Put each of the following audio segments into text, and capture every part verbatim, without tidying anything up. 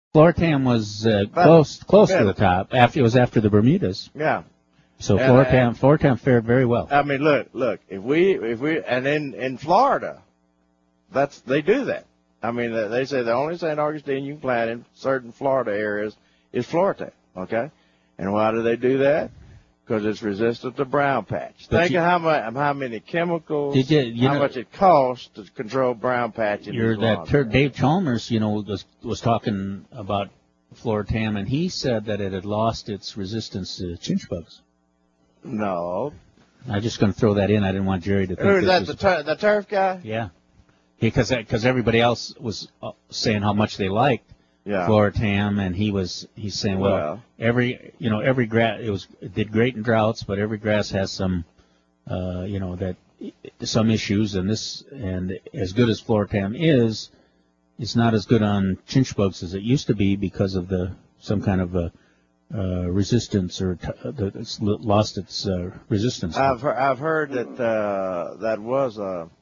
Floratam was uh, close close to the top. After it was after the Bermudas. Yeah. So and, Floratam and, Floratam fared very well. I mean, look, look. If we if we and in in Florida, that's they do that. I mean, they say the only Saint Augustine you can plant in certain Florida areas is Floratam. Okay. And why do they do that? Because it's resistant to brown patch. But Think you, of how much, how many chemicals, you, you how know, much it costs to control brown patch in you're that ter- Dave Chalmers, you know, was was talking about Floratam, and he said that it had lost its resistance to chinch bugs. No. I'm just going to throw that in. I didn't want Jerry to think Who is that, was, the, tur- the turf guy? Yeah. Because because everybody else was saying how much they liked Yeah. Floratam, and he was he's saying, well, well every you know every grass it was it did great in droughts, but every grass has some uh, you know that some issues, and this and as good as Floratam is, it's not as good on chinch bugs as it used to be because of the some kind of a uh, resistance or t- the, it's lost its uh, resistance. I've he- I've heard that uh, that was a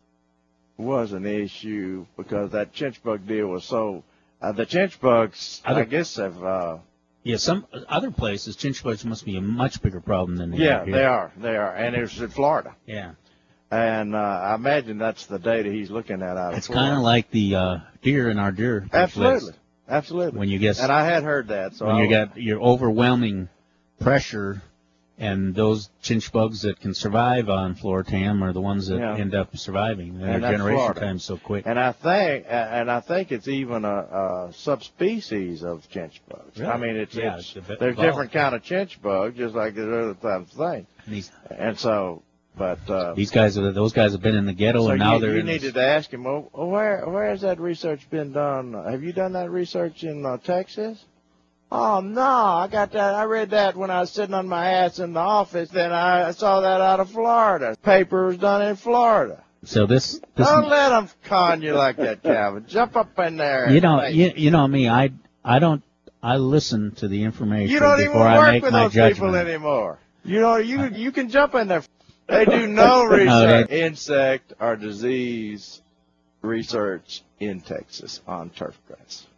was an issue because that chinch bug deal was so. Uh, the chinch bugs, other, I guess, have. Uh, yeah, some other places, chinch bugs must be a much bigger problem than they yeah, are here. they are. They are. And it's in Florida. Yeah. And uh, I imagine that's the data he's looking at out of It's Florida. kind of like the uh, deer in our deer. Absolutely. List. Absolutely. When you get. And I had heard that. So when I you got your overwhelming pressure. And those chinch bugs that can survive on Floratam are the ones that yeah. end up surviving. Their and generation Florida. time's so quick. And I think, and I think it's even a, a subspecies of chinch bugs. Really? I mean, it's, yeah, it's, it's there's different kind of chinch bugs, just like there's other types of things. And, these, and so, but uh, these guys, are those guys have been in the ghetto, so and now you, they're you in. You needed this. to ask him, well, where where has that research been done? Have you done that research in uh, Texas? Oh, no, I got that. I read that when I was sitting on my ass in the office. Then I saw that out of Florida. Paper was done in Florida. So this... this Don't let them con you like that, Calvin. Jump up in there. You know, you, you know me. I, I don't... I listen to the information you don't before even I work make with my those judgment. people anymore. You know, you you can jump in there. They do no research. no, they, insect or disease research in Texas on turf grass.